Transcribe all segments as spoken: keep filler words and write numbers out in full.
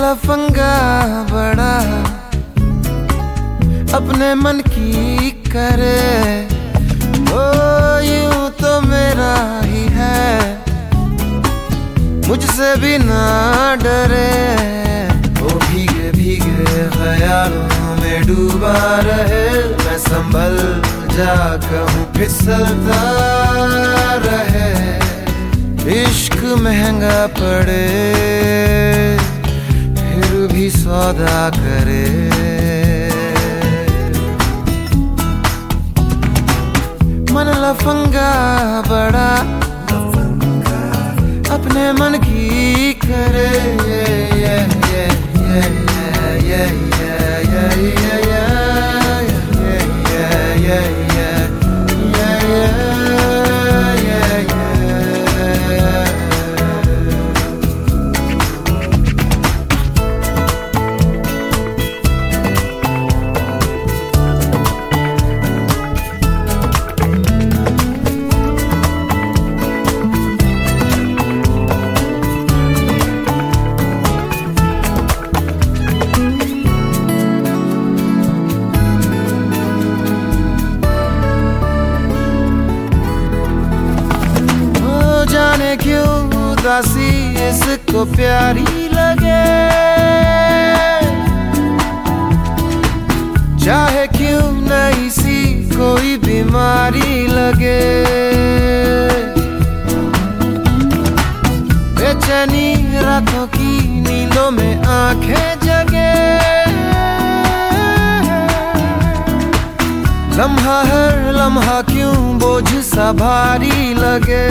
लफंगा बड़ा अपने मन की करे, ओ यूं तो मेरा ही है, मुझसे भी ना डरे। ओ भीगे भीगे ख्यालों में डूबा रहे, मैं संभल जा कहूँ फिसलता रहे। इश्क महंगा पड़े फिर भी सौदा करे। मन लफंगा बड़ा अपने मन की करे, yeah, yeah, yeah, yeah, yeah, yeah, yeah, yeah, yeah, जाने क्यों उदासी इसको प्यारी लगे, चाहे क्यों नहीं सी कोई बीमारी लगे। बेचैनी रातों की नींदों में आंखें जगे, लम्हा हर लम्हा क्यों बोझ सा भारी लगे।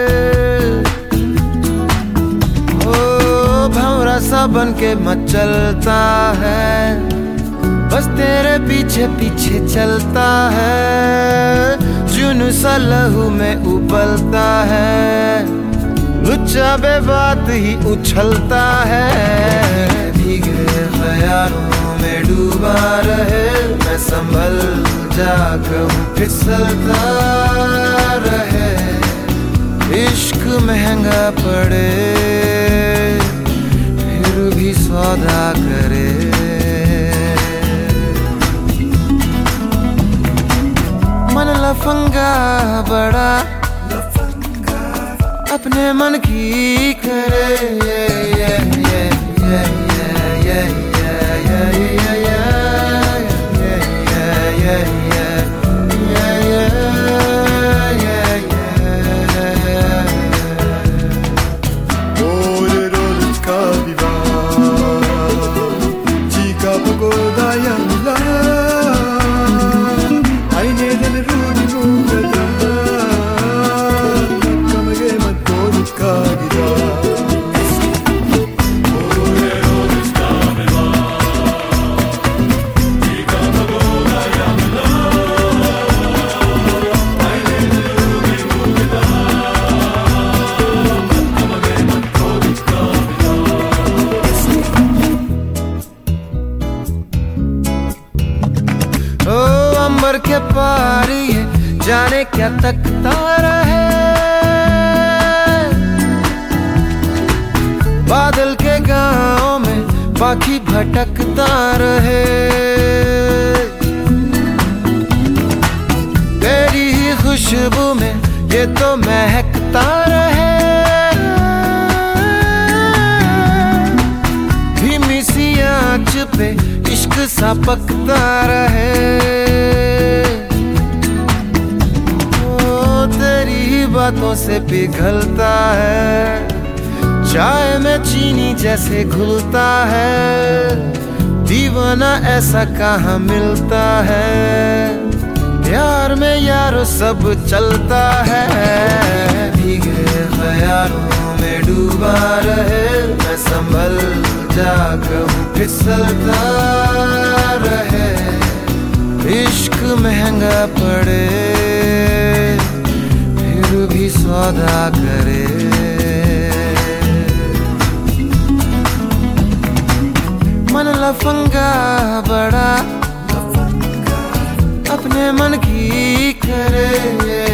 ओ भंवरा सा बन के मचलता है, बस तेरे पीछे पीछे चलता है। जुनून सा लहू में उबलता है, लुच्चा बेबात ही उछलता है। भीगे ख्यालों में डूबा रहे, मैं संभल जा कहूँ फिसलता रहे। इश्क महंगा पड़े फिर भी सौदा करे। मन लफंगा बड़ा अपने मन की करे, yeah, yeah, yeah, yeah, yeah, yeah, yeah, yeah, yeah, yeah. अंबर के पार ये जाने क्या तकता रहे, बादल के गांव में पाखी भटकता रहे। तेरी ही खुशबू में ये तो महकता रहे, धीमी सी आंच पे इश्क सा पकता रहे। बातों से पिघलता है, चाय में चीनी जैसे घुलता है। दीवाना ऐसा कहाँ मिलता है, प्यार में यारो सब चलता है। भीगे ख्यालों में डूबा रहे, मैं संभल जा कहूँ फिसलता रहे। इश्क महंगा पड़े भी सौदा करे। मन लफंगा बड़ा अपने मन की करे।